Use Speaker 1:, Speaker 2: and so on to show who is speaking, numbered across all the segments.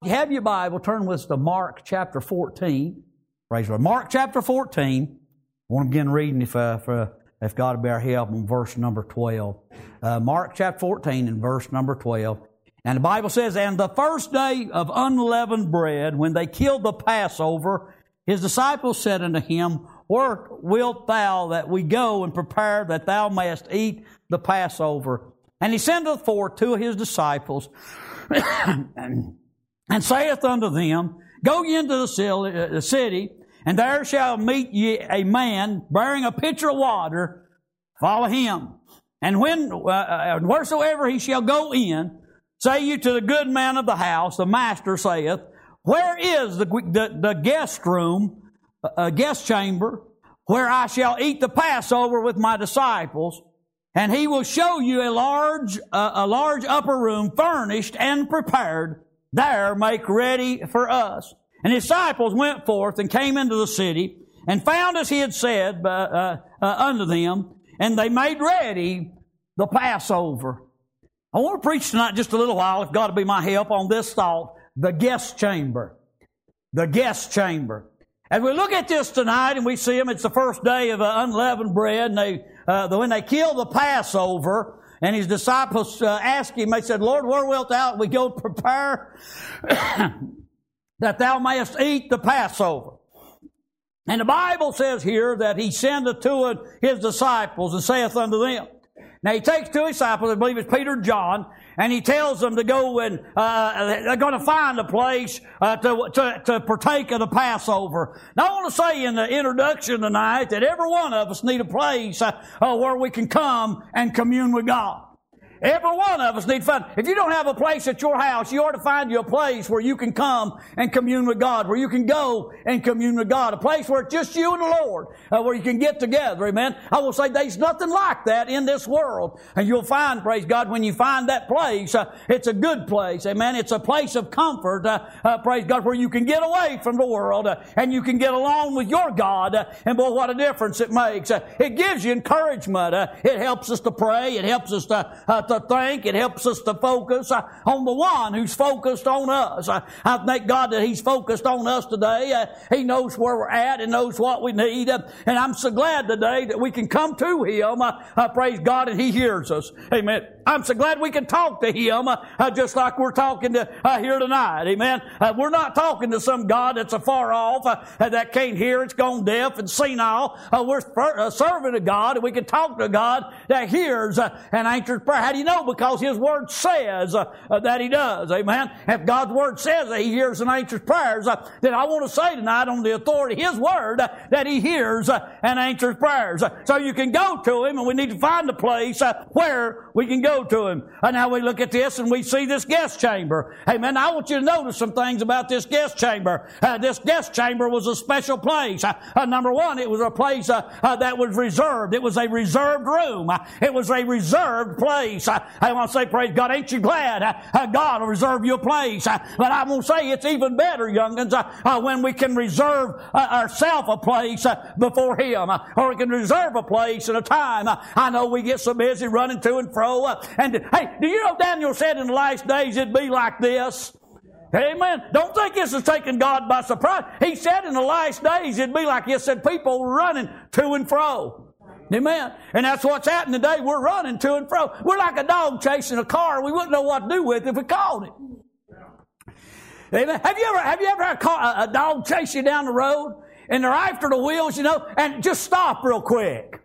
Speaker 1: you have your Bible, turn with us to Mark chapter 14. Praise the Lord. Mark chapter 14. I want to begin reading if God will bear help on verse number 12. Mark chapter 14 and verse number 12. And the Bible says, "And the first day of unleavened bread, when they killed the Passover, his disciples said unto him, Where wilt thou that we go and prepare that thou mayest eat the Passover? And he sendeth forth two of his disciples, and saith unto them, Go ye into the city, and there shall meet ye a man bearing a pitcher of water. Follow him. And wheresoever he shall go in, say you to the good man of the house, the master saith, Where is the guest room, guest chamber, where I shall eat the Passover with my disciples? And he will show you a large upper room furnished and prepared. There make ready for us. And his disciples went forth and came into the city, and found as he had said unto them, and they made ready the Passover." I want to preach tonight just a little while, if God will be my help, on this thought, the guest chamber. The guest chamber. As we look at this tonight and we see them, it's the first day of unleavened bread, and when they killed the Passover, and his disciples asked him, they said, Lord, where wilt thou we go prepare that thou mayest eat the Passover? And the Bible says here that he sendeth two of his disciples and saith unto them. Now he takes two disciples, I believe it's Peter and John, and he tells them to go and they're going to find a place to partake of the Passover. Now I want to say in the introduction tonight that every one of us need a place where we can come and commune with God. Every one of us need fun. If you don't have a place at your house, you ought to find you a place where you can come and commune with God, where you can go and commune with God, a place where it's just you and the Lord, where you can get together, amen. I will say there's nothing like that in this world. And you'll find, praise God, when you find that place, it's a good place, amen. It's a place of comfort, praise God, where you can get away from the world and you can get along with your God. And boy, what a difference it makes. It gives you encouragement. It helps us to pray. It helps us to think. It helps us to focus on the one who's focused on us. I thank God that he's focused on us today. He knows where we're at and knows what we need. And I'm so glad today that we can come to him, praise God, and he hears us. Amen. I'm so glad we can talk to him just like we're talking to here tonight. Amen. We're not talking to some God that's afar off that can't hear. It's gone deaf and senile. We're serving a God, and we can talk to a God that hears and answers prayer. How do you know? Because his word says that he does. Amen. If God's word says that he hears and answers prayers, then I want to say tonight on the authority of his word that he hears and answers prayers. So you can go to him, and we need to find a place where we can go to him. And now we look at this and we see this guest chamber. Amen. I want you to notice some things about this guest chamber. This guest chamber was a special place. Number one, it was a place that was reserved. It was a reserved room. It was a reserved place. I want to say, praise God, ain't you glad God will reserve you a place? But I want to say it's even better, young'uns, when we can reserve ourselves a place before him, or we can reserve a place and a time. I know we get so busy running to and fro. And hey, do you know Daniel said in the last days it'd be like this? Amen. Don't think this is taking God by surprise. He said in the last days it'd be like this. Said people running to and fro. Amen. And that's what's happening today. We're running to and fro. We're like a dog chasing a car. We wouldn't know what to do with it if we caught it. Amen. Have you ever had a dog chase you down the road and they're after the wheels, and just stop real quick?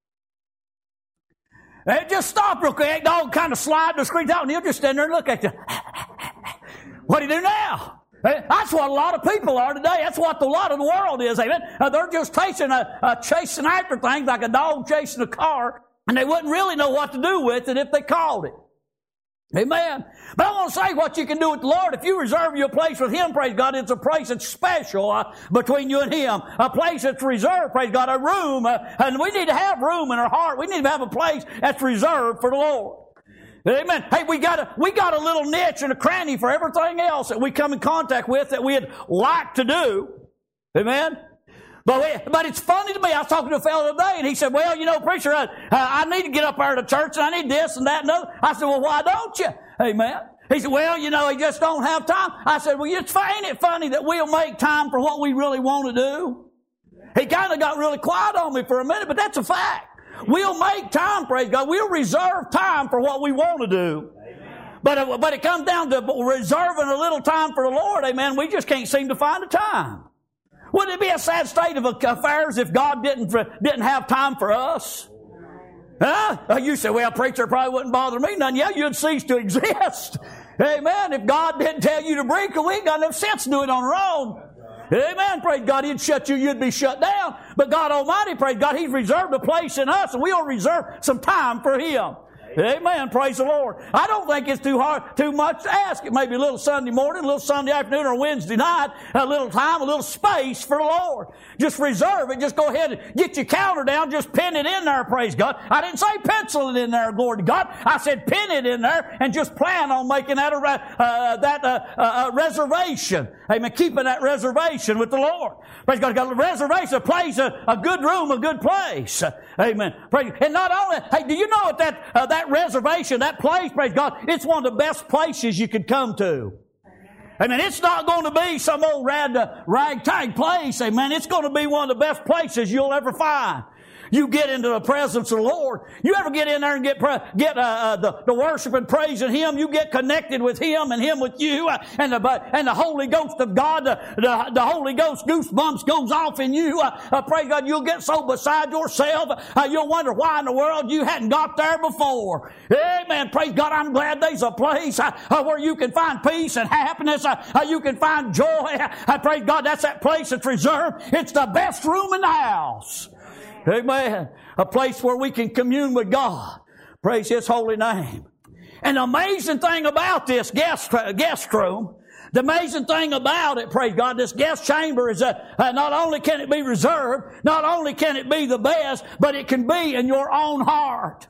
Speaker 1: They just stop real quick. That dog kind of slide the screen out, and he'll just stand there and look at you. What do you do now? That's what a lot of people are today. That's what a lot of the world is. Amen. They're just chasing after things like a dog chasing a car, and they wouldn't really know what to do with it if they caught it. Amen. But I want to say what you can do with the Lord. If you reserve your place with him, praise God, it's a place that's special between you and him. A place that's reserved, praise God, a room. And we need to have room in our heart. We need to have a place that's reserved for the Lord. Amen. Hey, we got a little niche and a cranny for everything else that we come in contact with that we'd like to do. Amen. But it's funny to me. I was talking to a fellow today, and he said, well, preacher, I need to get up there to church, and I need this and that and other. I said, well, why don't you? Amen. He said, well, you know, he just don't have time. I said, well, ain't it funny that we'll make time for what we really want to do? He kind of got really quiet on me for a minute, but that's a fact. We'll make time, praise God. We'll reserve time for what we want to do. But it comes down to reserving a little time for the Lord, amen. We just can't seem to find the time. Wouldn't it be a sad state of affairs if God didn't have time for us? Huh? You say, well, preacher, probably wouldn't bother me none. Yeah, you'd cease to exist. Amen. If God didn't tell you to break, we ain't got no sense to do it on our own. Amen. Praise God. He'd shut you, you'd be shut down. But God Almighty, praise God, He's reserved a place in us, and we'll reserve some time for Him. Amen. Praise the Lord. I don't think it's too much to ask. It may be a little Sunday morning, a little Sunday afternoon, or Wednesday night, a little time, a little space for the Lord. Just reserve it. Just go ahead and get your counter down. Just pin it in there, praise God. I didn't say pencil it in there, glory to God. I said pin it in there and just plan on making that a reservation. Amen. Keeping that reservation with the Lord. Praise God. A reservation, a place, a good room, a good place. Amen. Praise. And not only, hey, do you know that reservation, that place, praise God, it's one of the best places you could come to. Amen. It's not going to be some old ragtag place. Amen. It's going to be one of the best places you'll ever find. You get into the presence of the Lord. You ever get in there and get the worship and praising Him? You get connected with Him and Him with you, and the Holy Ghost of God, the Holy Ghost goosebumps goes off in you. Praise God, you'll get so beside yourself, you'll wonder why in the world you hadn't got there before. Amen. Praise God. I'm glad there's a place where you can find peace and happiness. You can find joy. Praise God. That's that place that's reserved. It's the best room in the house. Amen. A place where we can commune with God. Praise His holy name. And the amazing thing about this guest room, the amazing thing about it, praise God, this guest chamber is that not only can it be reserved, not only can it be the best, but it can be in your own heart.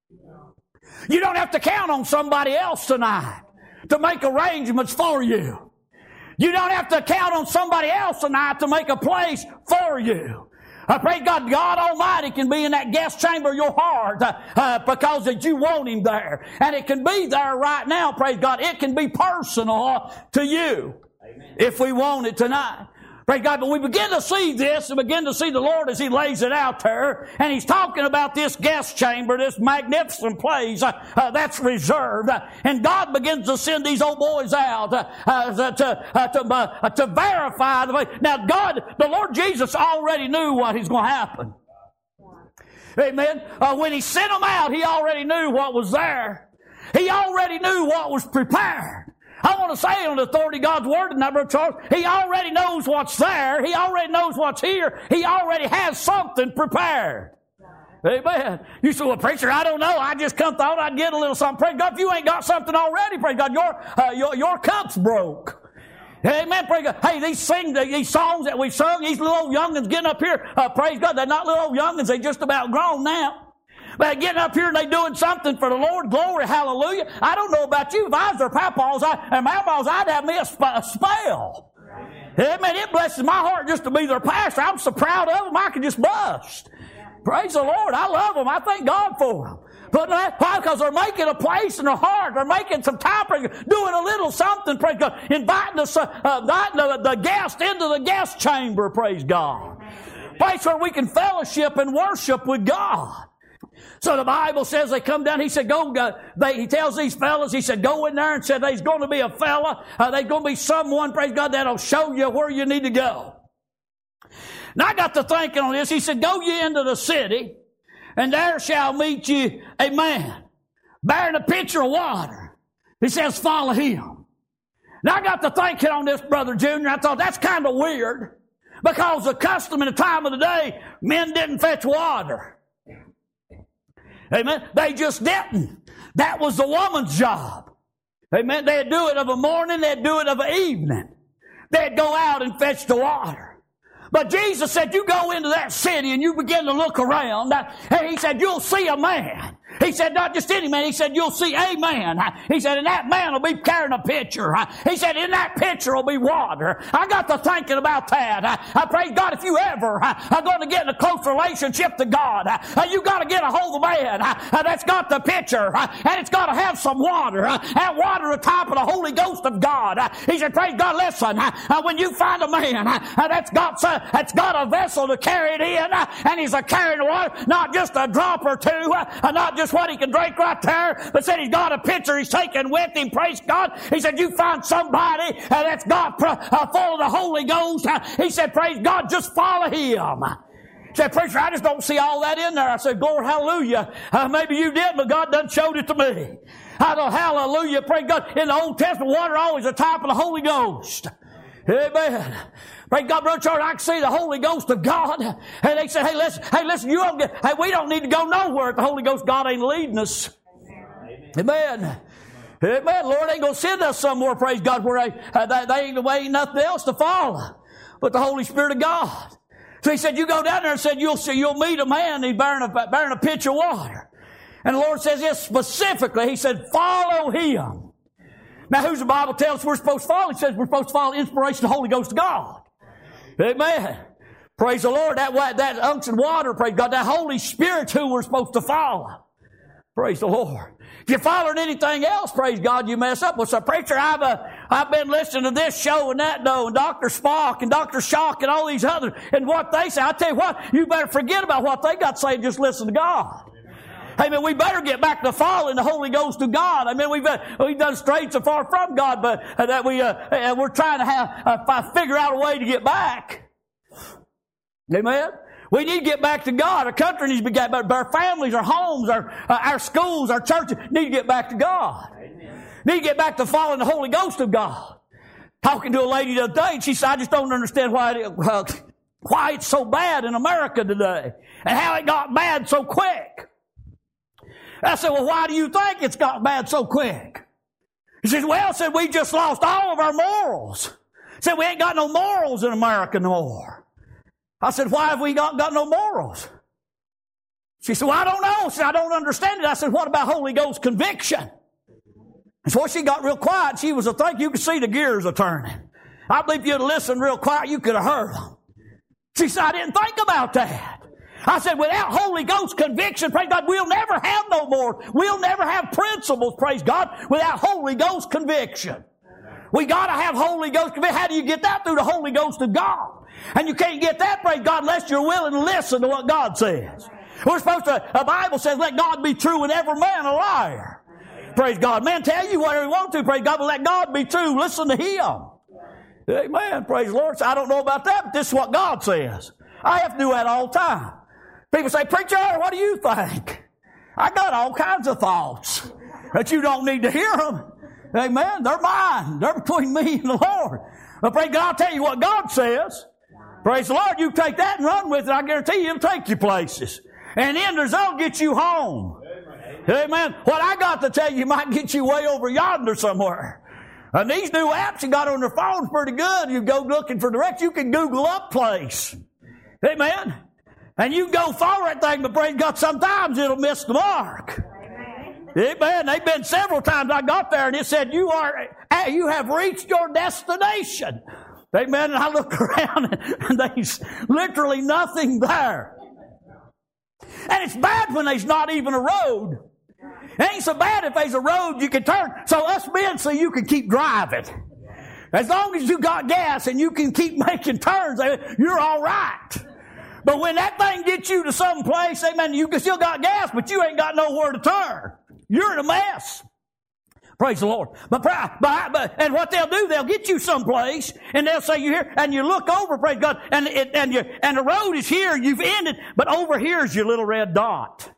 Speaker 1: You don't have to count on somebody else tonight to make arrangements for you. You don't have to count on somebody else tonight to make a place for you. I pray God Almighty can be in that guest chamber of your heart because that you want Him there. And it can be there right now, praise God. It can be personal to you. Amen. If we want it tonight. Praise God. But we begin to see this and begin to see the Lord as He lays it out there. And He's talking about this guest chamber, this magnificent place that's reserved. And God begins to send these old boys out to verify the place. Now God, the Lord Jesus already knew what is going to happen. Amen. When He sent them out, He already knew what was there. He already knew what was prepared. I want to say on the authority of God's Word tonight, Brother Charles, He already knows what's there. He already knows what's here. He already has something prepared. Amen. You say, well, preacher, I don't know. I just thought I'd get a little something. Praise God, if you ain't got something already, praise God, your cup's broke. Amen. Praise God. Hey, these songs that we sung, these little old youngins getting up here, praise God, they're not little old youngins. They're just about grown now. But getting up here and they doing something for the Lord. Glory, hallelujah. I don't know about you. If I was their papaws and mamaws, I'd have me a spell. Amen. It blesses my heart just to be their pastor. I'm so proud of them, I can just bust. Praise the Lord. I love them. I thank God for them. But why? Because they're making a place in their heart. They're making some time, doing a little something, praise God. Inviting the guest into the guest chamber, praise God. Place where we can fellowship and worship with God. So the Bible says they come down. He said, he tells these fellas, he said, go in there and said, there's going to be a fella. There's going to be someone, praise God, that'll show you where you need to go. And I got to thinking on this. He said, go ye into the city, and there shall meet you a man bearing a pitcher of water. He says, follow him. And I got to thinking on this, Brother Junior. I thought that's kind of weird because the custom in the time of the day, men didn't fetch water. Amen. They just didn't. That was the woman's job. Amen. They'd do it of a morning. They'd do it of an evening. They'd go out and fetch the water. But Jesus said, you go into that city and you begin to look around. And He said, you'll see a man. He said, not just any man. He said, you'll see a man. He said, and that man will be carrying a pitcher. He said, in that pitcher will be water. I got to thinking about that. I praise God, if you ever are going to get in a close relationship to God, you got to get a hold of a man that's got the pitcher, and it's got to have some water. And water the type of the Holy Ghost of God. He said, praise God, listen, when you find a man that's got a vessel to carry it in, and he's carrying the water, not just a drop or two, not just what he can drink right there, but said he's got a pitcher he's taking with him, praise God. He said, you find somebody that's got full of the Holy Ghost. He said, praise God, just follow him. He said, preacher, I just don't see all that in there. I said, glory, hallelujah. Maybe you did, but God done showed it to me. I thought, hallelujah, praise God. In the Old Testament, water always a type of the Holy Ghost. Amen. Praise God, Brother Charles, I can see the Holy Ghost of God. And they said, hey, listen, we don't need to go nowhere if the Holy Ghost God ain't leading us. Amen. Amen. Lord ain't going to send us somewhere, praise God, where they ain't nothing else to follow but the Holy Spirit of God. So he said, you go down there and said, you'll meet a man, he's bearing a pitcher of water. And the Lord says this specifically. He said, follow him. Now, who's the Bible tells us we're supposed to follow? He says we're supposed to follow the inspiration of the Holy Ghost of God. Amen. Praise the Lord. That unction water, praise God, that Holy Spirit's who we're supposed to follow. Praise the Lord. If you're following anything else, praise God, you mess up. Well, so preacher, I've been listening to this show and that, and Dr. Spock and Dr. Shock and all these others, and what they say. I tell you what, you better forget about what they got to say and just listen to God. Amen. We better get back to following the Holy Ghost of God. Amen. We've done strayed so far from God, but that we're trying to figure out a way to get back. Amen. We need to get back to God. Our country needs to get back. Our families, our homes, our schools, our churches need to get back to God. Amen. Need to get back to following the Holy Ghost of God. Talking to a lady the other day, and she said, I just don't understand why it's so bad in America today and how it got bad so quick. I said, well, why do you think it's got bad so quick? He says, well, said we just lost all of our morals. Said we ain't got no morals in America no more. I said, why have we got no morals? She said, well, I don't know. She said, I don't understand it. I said, what about Holy Ghost conviction? And so she got real quiet. She was you could see the gears a turning. I believe if you'd listened real quiet, you could have heard them. She said, I didn't think about that. I said, without Holy Ghost conviction, praise God, we'll never have no more. We'll never have principles, praise God, without Holy Ghost conviction. We got to have Holy Ghost conviction. How do you get that? Through the Holy Ghost of God. And you can't get that, praise God, unless you're willing to listen to what God says. We're supposed to, the Bible says, let God be true and every man a liar. Praise God. Man, tell you whatever you want to, praise God, but let God be true. Listen to Him. Amen. Praise the Lord. So I don't know about that, but this is what God says. I have to do that all the time. People say, preacher, what do you think? I got all kinds of thoughts, but you don't need to hear them. Amen. They're mine. They're between me and the Lord. But praise God, I'll tell you what God says. Praise the Lord. You take that and run with it. I guarantee you it'll take you places. And the end result get you home. Amen. What I got to tell you might get you way over yonder somewhere. And these new apps you got on your phone's pretty good. You go looking for directions. You can Google up place. Amen. And you go follow that thing, but praise God, sometimes it'll miss the mark. Amen. They've been several times I got there and it said, you have reached your destination. Amen. And I look around and there's literally nothing there. And it's bad when there's not even a road. It ain't so bad if there's a road you can turn. So us men, so you can keep driving. As long as you got gas and you can keep making turns, you're all right. But when that thing gets you to some place, amen, you can still got gas, but you ain't got nowhere to turn. You're in a mess. Praise the Lord. But and what they'll do, they'll get you someplace, and they'll say you're here, and you look over, praise God, and the road is here, you've ended, but over here is your little red dot.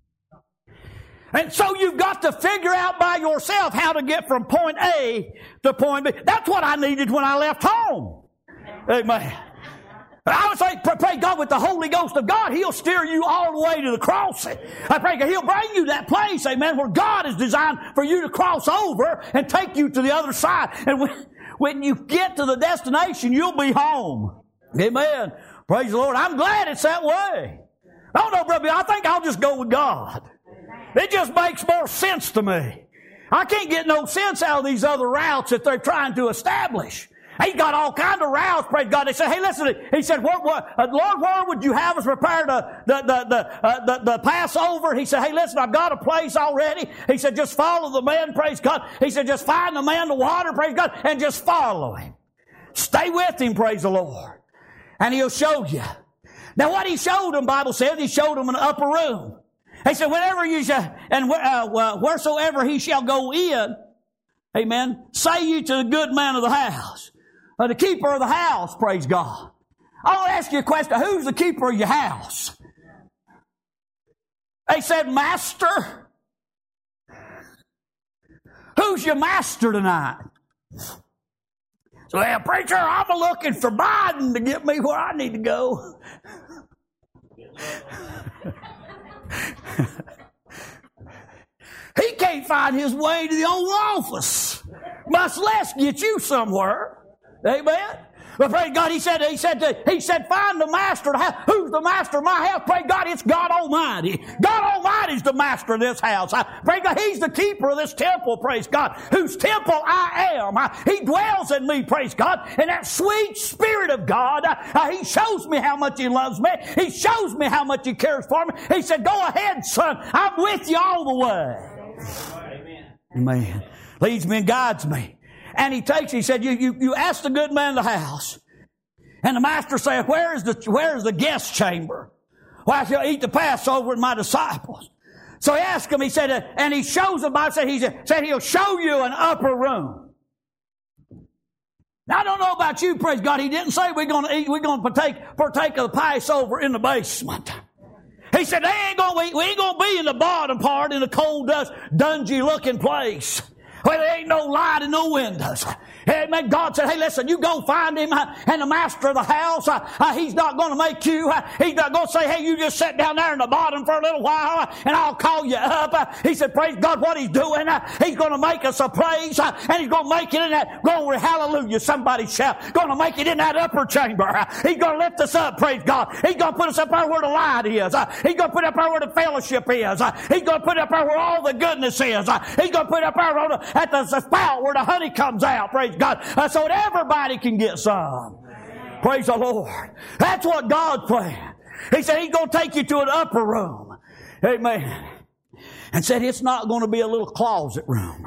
Speaker 1: And so you've got to figure out by yourself how to get from point A to point B. That's what I needed when I left home. Amen. I would say, pray God with the Holy Ghost of God, He'll steer you all the way to the crossing. I pray God, He'll bring you that place, amen, where God is designed for you to cross over and take you to the other side. And when you get to the destination, you'll be home. Amen. Praise the Lord. I'm glad it's that way. I don't know, brother, I think I'll just go with God. It just makes more sense to me. I can't get no sense out of these other routes that they're trying to establish. He's got all kind of routes, praise God. They said, hey, listen, he said, Lord, where would you have us prepare the Passover? He said, hey, listen, I've got a place already. He said, just follow the man, praise God. He said, just find the man, the water, praise God, and just follow him. Stay with him, praise the Lord. And he'll show you. Now what he showed them, Bible says, he showed them an upper room. He said, whenever you shall, and wheresoever he shall go in, amen, say you to the good man of the house, or the keeper of the house, praise God. I want to ask you a question. Who's the keeper of your house? They said, Master. Who's your master tonight? So, well, preacher, I'm looking for Biden to get me where I need to go. He can't find his way to the Oval Office, much less get you somewhere. Amen. But praise God, he said, find the master of the house. Who's the master of my house? Praise God, it's God Almighty. God Almighty's the master of this house. Praise God, he's the keeper of this temple, praise God, whose temple I am. He dwells in me, praise God. And that sweet Spirit of God, he shows me how much he loves me. He shows me how much he cares for me. He said, go ahead, son. I'm with you all the way. Amen. Leads me and guides me. And he said, you ask the good man of the house. And the master said, where is the guest chamber? Where I shall eat the Passover with my disciples. So he asked him, he said, and he shows him, he said he'll show you an upper room. Now I don't know about you, praise God. He didn't say we're going to partake of the Passover in the basement. He said, we ain't going to be in the bottom part in the cold, dungy looking place. Well, there ain't no light and no windows. Amen. God said, hey, listen, you go find him and the master of the house. He's not going to make you. He's not going to say, hey, you just sit down there in the bottom for a little while and I'll call you up. He said, praise God, what he's doing. He's going to make us a praise and he's going to make it in that glory. Hallelujah. Somebody shout. Going to make it in that upper chamber. He's going to lift us up. Praise God. He's going to put us up there where the light is. He's going to put up there where the fellowship is. He's going to put up there where all the goodness is. He's going to put up there at the spout where the honey comes out, praise God, so that everybody can get some. Praise the Lord. That's what God planned. He said he's going to take you to an upper room. Amen. And said it's not going to be a little closet room.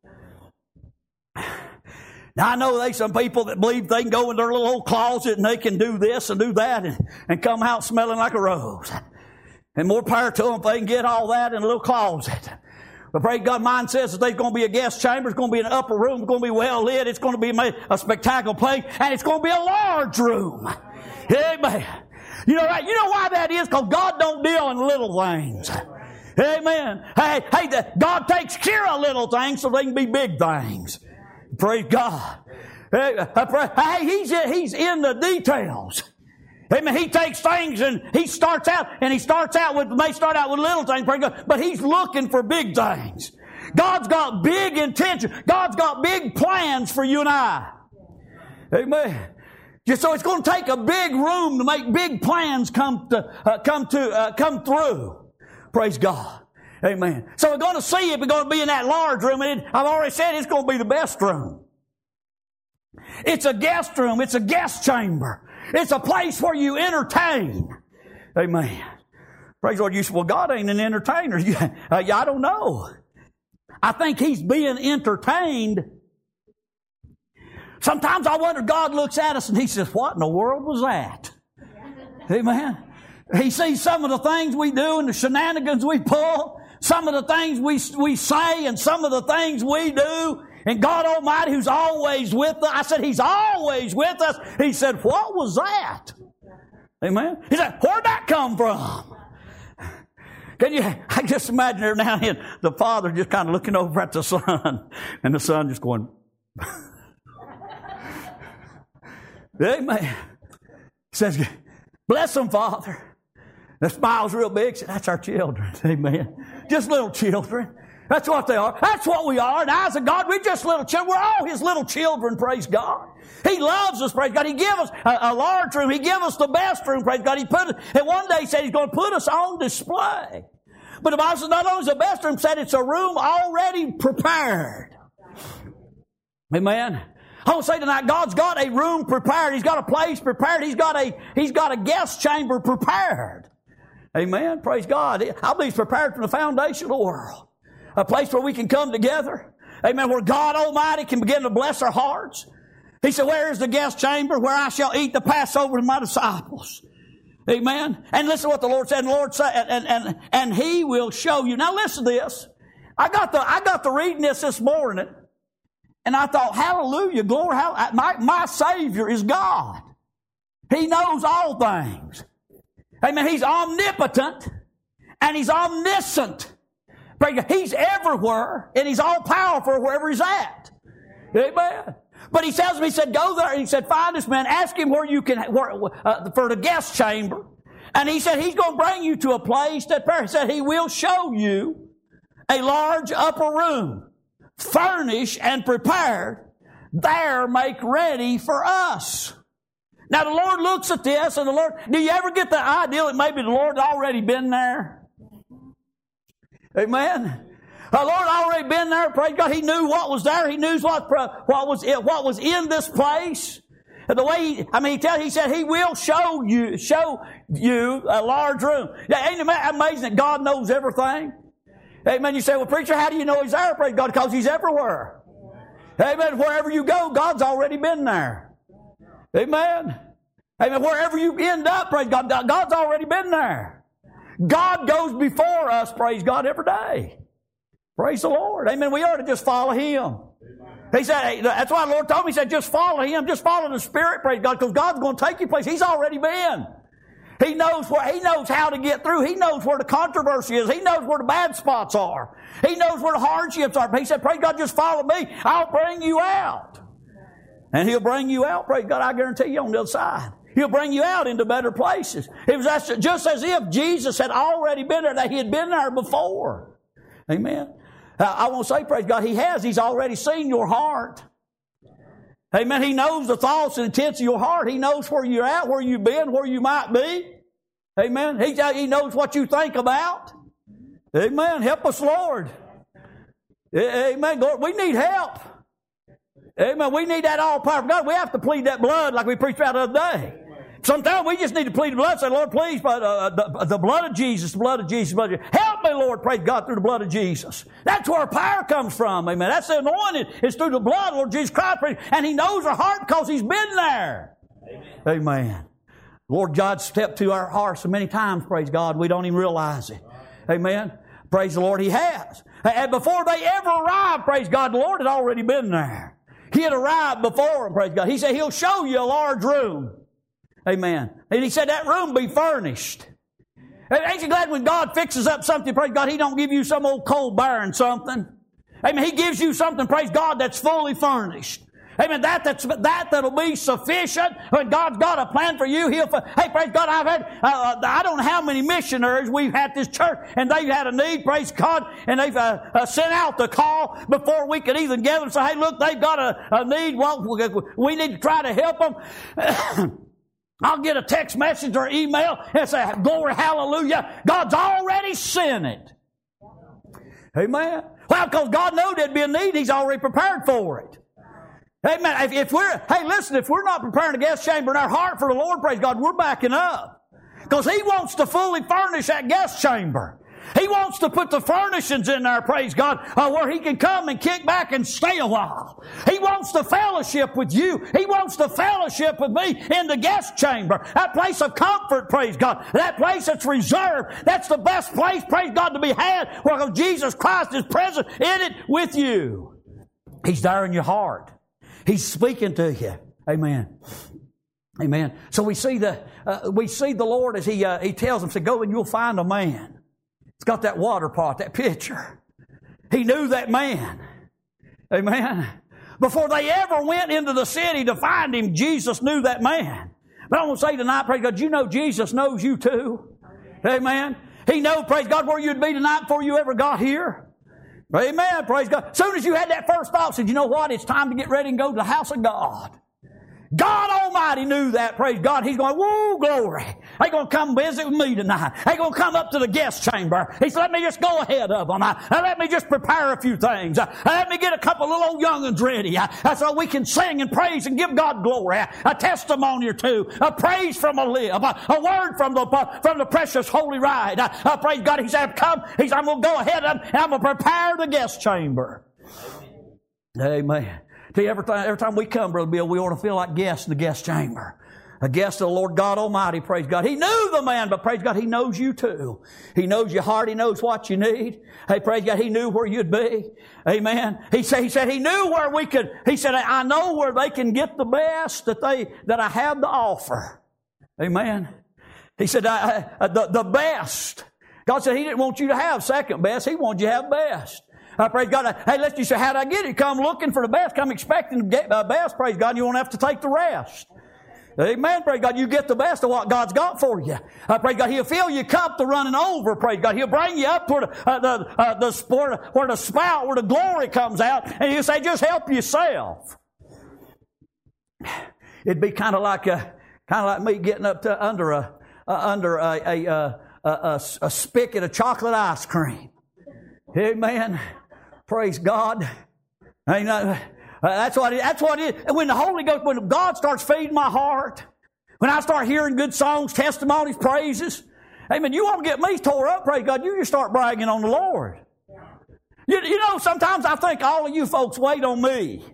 Speaker 1: Now I know there's some people that believe they can go in their little old closet and they can do this and do that and come out smelling like a rose. And more power to them if they can get all that in a little closet. But praise God, mine says that there's going to be a guest chamber. It's going to be an upper room. It's going to be well lit. It's going to be a spectacular place. And it's going to be a large room. Amen. You know why that is? Because God don't deal in little things. Amen. Hey, God takes care of little things so they can be big things. Praise God. Hey, he's in the details. Amen. He takes things and he starts out may start out with little things, but he's looking for big things. God's got big intentions. God's got big plans for you and I. Amen. So it's going to take a big room to make big plans come through. Praise God. Amen. So we're going to see if we're going to be in that large room. And I've already said it's going to be the best room. It's a guest room. It's a guest chamber. It's a place where you entertain. Amen. Praise the Lord. You say, well, God ain't an entertainer. I don't know. I think he's being entertained. Sometimes I wonder, God looks at us and he says, what in the world was that? Amen. He sees some of the things we do and the shenanigans we pull, some of the things we say and some of the things we do. And God Almighty, who's always with us, I said, he's always with us. He said, what was that? Amen. He said, where'd that come from? I just imagine every now and then the father just kind of looking over at the son and the son just going, amen. He says, bless them, Father. The smile's real big. Said, that's our children. Amen. Just little children. That's what they are. That's what we are. In the eyes of God, we're just little children. We're all his little children, praise God. He loves us, praise God. He gave us a large room. He gave us the best room, praise God. And one day he said he's going to put us on display. But the Bible says not only is it the best room, said it's a room already prepared. Amen. I want to say tonight, God's got a room prepared. He's got a place prepared. He's got a guest chamber prepared. Amen. Praise God. I believe He's prepared from the foundation of the world. A place where we can come together. Amen. Where God Almighty can begin to bless our hearts. He said, where is the guest chamber where I shall eat the Passover with my disciples? Amen. And listen to what the Lord said. And the Lord said, and He will show you. Now listen to this. I got to reading this morning. And I thought, hallelujah, glory, my Savior is God. He knows all things. Amen. He's omnipotent and He's omniscient. He's everywhere and He's all powerful wherever He's at. Amen. But He tells me, He said, go there. And He said, find this man, ask him where you can, for the guest chamber. And He said, He's going to bring you to a place that He said He will show you a large upper room. Furnished and prepared, there make ready for us. Now the Lord looks at this and the Lord, do you ever get the idea that maybe the Lord's already been there? Amen. The Lord already been there, praise God. He knew what was there. He knew what was in this place. And the way He said He will show you a large room. Ain't it amazing that God knows everything? Amen. You say, well, preacher, how do you know He's there? Praise God, because He's everywhere. Amen. Wherever you go, God's already been there. Amen. Amen. Wherever you end up, praise God, God's already been there. God goes before us, praise God, every day. Praise the Lord. Amen. We ought to just follow Him. He said, that's why the Lord told me, He said, just follow Him. Just follow the Spirit, praise God, because God's going to take you place. He's already been. He knows how to get through. He knows where the controversy is. He knows where the bad spots are. He knows where the hardships are. He said, praise God, just follow me. I'll bring you out. And He'll bring you out, praise God, I guarantee you, on the other side. He'll bring you out into better places. It was just as if Jesus had already been there, that He had been there before. Amen. I want to say, praise God, He has. He's already seen your heart. Amen. He knows the thoughts and intents of your heart. He knows where you're at, where you've been, where you might be. Amen. He knows what you think about. Amen. Help us, Lord. Amen. Lord, we need help. Amen. We need that all-powerful God. We have to plead that blood like we preached about the other day. Sometimes we just need to plead the blood. Say, Lord, please, the blood of Jesus, the blood of Jesus, blood of Jesus. Help me, Lord, praise God, through the blood of Jesus. That's where our power comes from. Amen. That's the anointing. It's through the blood, Lord Jesus Christ. And He knows our heart because He's been there. Amen. Amen. Lord God stepped to our hearts so many times, praise God, we don't even realize it. Amen. Praise the Lord, He has. And before they ever arrived, praise God, the Lord had already been there. He had arrived before them, praise God. He said He'll show you a large room. Amen. And He said that room be furnished. Ain't you glad when God fixes up something, praise God, He don't give you some old cold barren something. Amen. He gives you something, praise God, that's fully furnished. Amen. That'll be sufficient. When God's got a plan for you, hey, praise God, I've had, I don't know how many missionaries we've had this church, and they've had a need, praise God, and they've sent out the call before we could even gather and say, hey, look, they've got a need. Well, we need to try to help them. I'll get a text message or email and say, glory, hallelujah. God's already sent it. Amen. Well, because God knew there'd be a need, He's already prepared for it. Amen. If we're not preparing a guest chamber in our heart for the Lord, praise God, we're backing up. Because He wants to fully furnish that guest chamber. He wants to put the furnishings in there, praise God, where He can come and kick back and stay a while. He wants to fellowship with you. He wants to fellowship with me in the guest chamber. That place of comfort, praise God. That place that's reserved. That's the best place, praise God, to be had, where Jesus Christ is present in it with you. He's there in your heart. He's speaking to you. Amen. Amen. So we see the Lord as He tells them, say, go and you'll find a man. It's got that water pot, that pitcher. He knew that man. Amen. Before they ever went into the city to find him, Jesus knew that man. But I want to say tonight, praise God, you know Jesus knows you too. Amen. He knows, praise God, where you'd be tonight before you ever got here. Amen. Praise God. As soon as you had that first thought, said, you know what? It's time to get ready and go to the house of God. God Almighty knew that, praise God. He's going, whoa, glory. They're going to come visit with me tonight. They're going to come up to the guest chamber. He said, let me just go ahead of them. Let me just prepare a few things. Let me get a couple little old young'uns ready. So we can sing and praise and give God glory. A testimony or two. A praise from a lip. A word from the precious holy rite. Praise God. He said, come. He said, I'm going to go ahead and I'm going to prepare the guest chamber. Amen. See, every time we come, Brother Bill, we ought to feel like guests in the guest chamber. A guest of the Lord God Almighty, praise God. He knew the man, but praise God, He knows you too. He knows your heart. He knows what you need. Hey, praise God, He knew where you'd be. Amen. He said He knew where we could. He said, I know where they can get the best that I have to offer. Amen. He said, the best. God said He didn't want you to have second best. He wanted you to have best. Praise God. Hey, listen, you say, how'd I get it? Come looking for the best. Come expecting to get the best. Praise God. You won't have to take the rest. Amen. Praise God. You get the best of what God's got for you. Praise God. He'll fill your cup to running over. Praise God. He'll bring you up where the spout, where the glory comes out. And He'll say, just help yourself. It'd be kind of like me getting up to under a spigot of chocolate ice cream. Amen. Praise God. That's what it is. And when the Holy Ghost, when God starts feeding my heart, when I start hearing good songs, testimonies, praises, amen, you won't get me tore up, praise God. You just start bragging on the Lord. You know, sometimes I think all of you folks wait on me.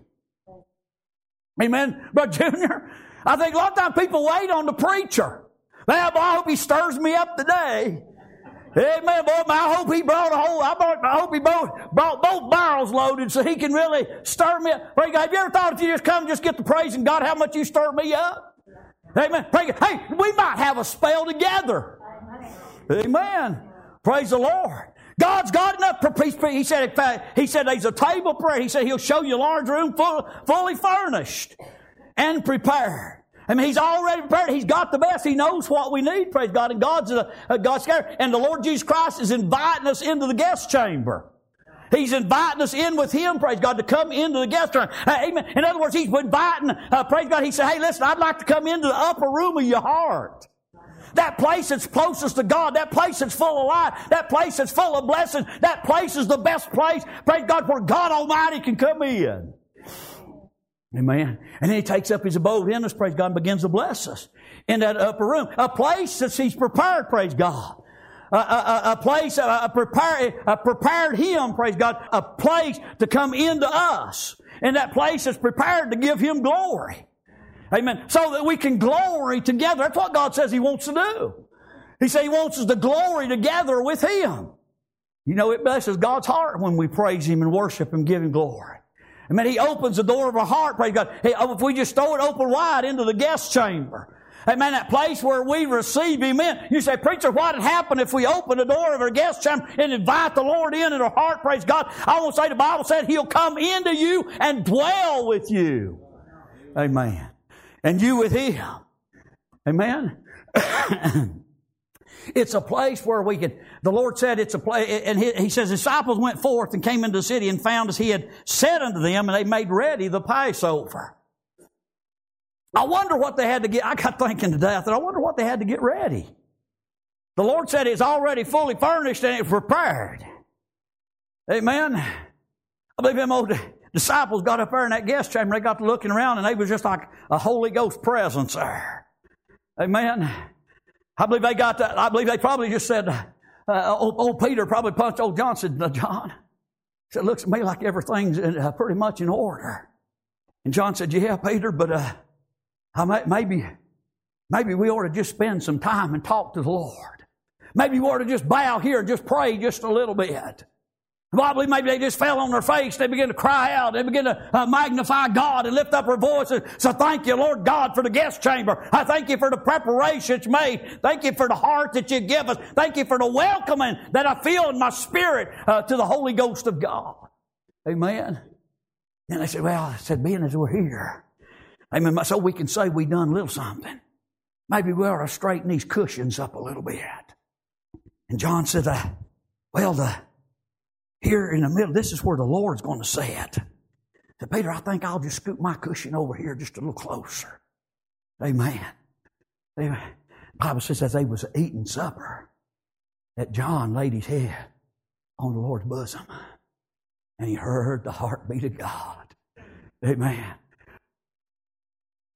Speaker 1: Amen. But Junior, I think a lot of times people wait on the preacher. Well, boy, I hope he stirs me up today. Amen, boy. I hope he brought I hope he brought both barrels loaded so he can really stir me up. Praise God. Have you ever thought if you just come and just get the praising God, how much you stir me up? Amen. Praise God. Hey, we might have a spell together. Amen. Praise the Lord. God's got enough. He said there's a table prayer. He said He'll show you a large room fully furnished and prepared. I mean, He's already prepared. He's got the best. He knows what we need, praise God. And God's scared. And the Lord Jesus Christ is inviting us into the guest chamber. He's inviting us in with Him, praise God, to come into the guest chamber. Amen. In other words, He's inviting, praise God. He said, hey, listen, I'd like to come into the upper room of your heart. That place that's closest to God, that place that's full of light, that place that's full of blessing, that place is the best place, praise God, where God Almighty can come in. Amen. And then He takes up His abode in us, praise God, and begins to bless us in that upper room. A place that He's prepared, praise God. A place, prepared Him, praise God, a place to come into us. And that place is prepared to give Him glory. Amen. So that we can glory together. That's what God says He wants to do. He says He wants us to glory together with Him. You know, it blesses God's heart when we praise Him and worship Him, give Him glory. I mean, He opens the door of our heart, praise God. If we just throw it open wide into the guest chamber, amen, that place where we receive Him in. You say, preacher, what would happen if we open the door of our guest chamber and invite the Lord in our heart, praise God? I want to say the Bible said He'll come into you and dwell with you. Amen. And you with Him. Amen. It's a place where we can, the Lord said it's a place, and He says, disciples went forth and came into the city and found as He had said unto them, and they made ready the Passover. I wonder what they had to get, I got thinking today, I thought, I wonder what they had to get ready. The Lord said it's already fully furnished and it's prepared. Amen. I believe them old disciples got up there in that guest chamber, they got to looking around, and they was just like a Holy Ghost presence there. Amen. I believe they probably just said, old Peter probably punched old John, said, John, it looks to me like everything's pretty much in order. And John said, yeah, Peter, but maybe we ought to just spend some time and talk to the Lord. Maybe we ought to just bow here and just pray just a little bit. Probably maybe they just fell on their face. They began to cry out. They began to magnify God and lift up their voices. So thank you, Lord God, for the guest chamber. I thank you for the preparation it's made. Thank you for the heart that you give us. Thank you for the welcoming that I feel in my spirit to the Holy Ghost of God. Amen. And they said, well, being as we're here, amen, so we can say we done a little something. Maybe we ought to straighten these cushions up a little bit. And John said, here in the middle, this is where the Lord's going to sit. So Peter, I think I'll just scoot my cushion over here just a little closer. Amen. Amen. The Bible says as they was eating supper, that John laid his head on the Lord's bosom, and he heard the heartbeat of God. Amen.